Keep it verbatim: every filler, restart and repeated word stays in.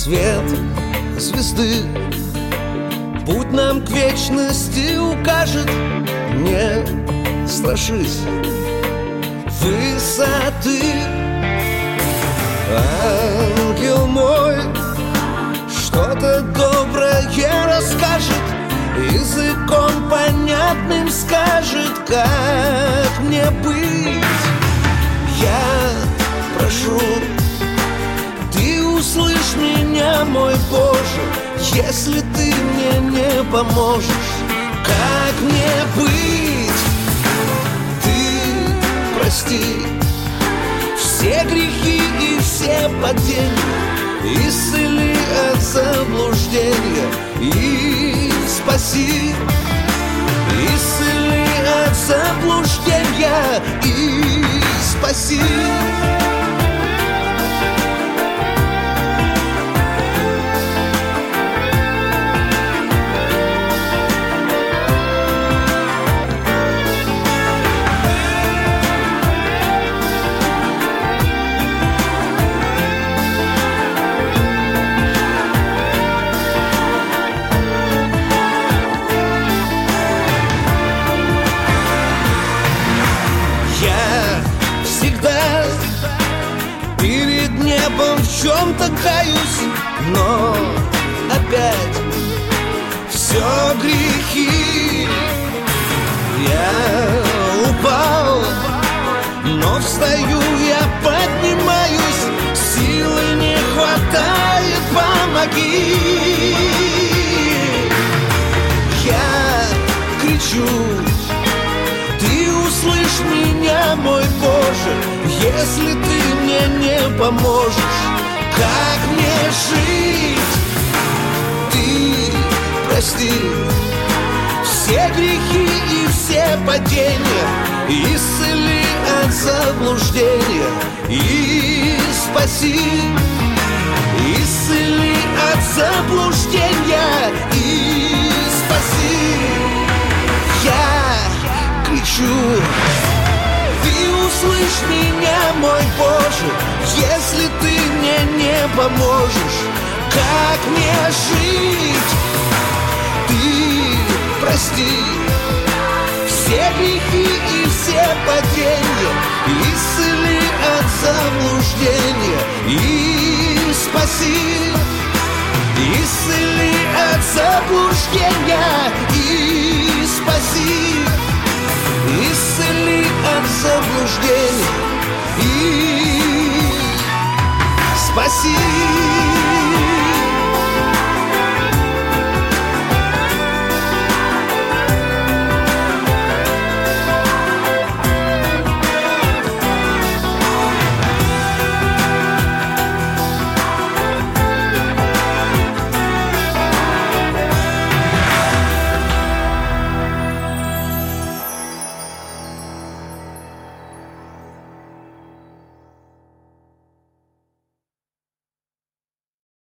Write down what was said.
свет звезды путь нам к вечности укажет. Не страшись высоты, ангел мой что-то доброе расскажет, языком понятным скажет, как мне быть. Я прошу, ты услышь меня, мой Боже, если ты мне не поможешь, как мне быть? Ты прости все грехи и все падения, исцели от заблуждения и спаси. Исцели от заблуждения и спаси. Перед небом в чем-то каюсь, но опять все грехи. Я упал, но встаю, я поднимаюсь, силы не хватает, помоги. Я кричу, ты услышь меня, мой Боже, если ты мне не поможешь, как мне жить? Ты прости все грехи и все падения, исцели от заблуждения и спаси. Исцели от заблуждения и спаси. Я кричу, ты услышь меня, мой Боже, если ты мне не поможешь, как мне жить? Ты прости все грехи и все падения, исцели от заблуждения и спаси. Исцели от заблуждения и спаси. Исцели от заблуждения и спаси.